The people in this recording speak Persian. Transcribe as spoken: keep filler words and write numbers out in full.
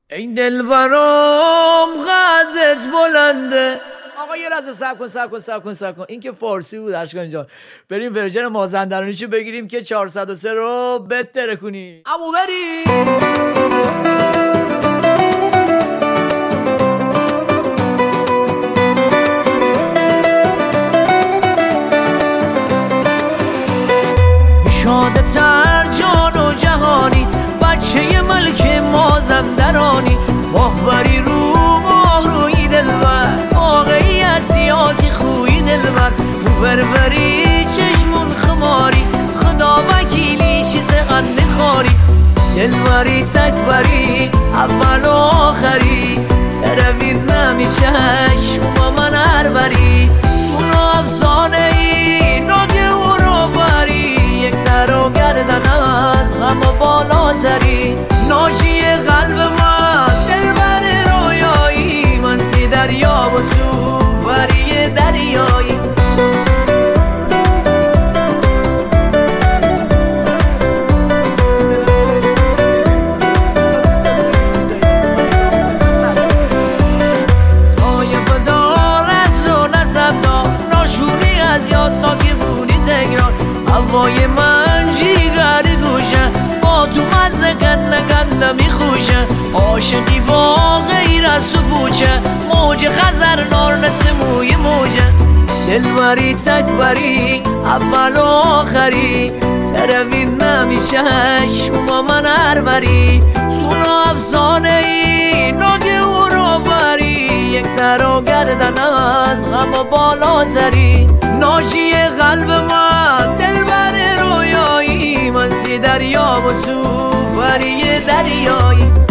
این دل برام قدت بلنده. آقا یه لحظه صبر کن صبر کن صبر کن صبر کن این که فارسی بود اشکان جان. بریم ورژن مازندرانیشو بگیریم که چهارصد و سه رو بهتره کنی. امو بریم. شاده تر جان و جهانی، بچه ملک مازندرانی، ماهبری رو ماه روی دلبر، واقعی اسیا که خوی دلبر، فرفری چشمون خماری، خدا وکیلی چیز غنده خاری، دلبری تکبری اول و آخری، تروید نمیشه شما من هر بری، تو افسانه ای ناگه و رو بری، یک سر و گردن از غم و بالاتری، ناجی قلب من دلبر رویایی، من سی دریا و تو بری دریایی. طایفه دار اصل و نسب دار، ناشونی از یاد ناکبونی تکرار، هوای من جیگر گوشه، با تو مزه کنده کنده میخوشه، عاشقی با غیر از تو بوچه، موج خزر نار نسموی موجه، دلبری تکبری اول و آخری، تروید نمیشه شما من هر بری، تو افسانه ای ناگه و رو بری، یک سر و گردن از غم و بالاتری، ناجی قلب من دلبر رویایی، من سی دریا و تو بری دریایی.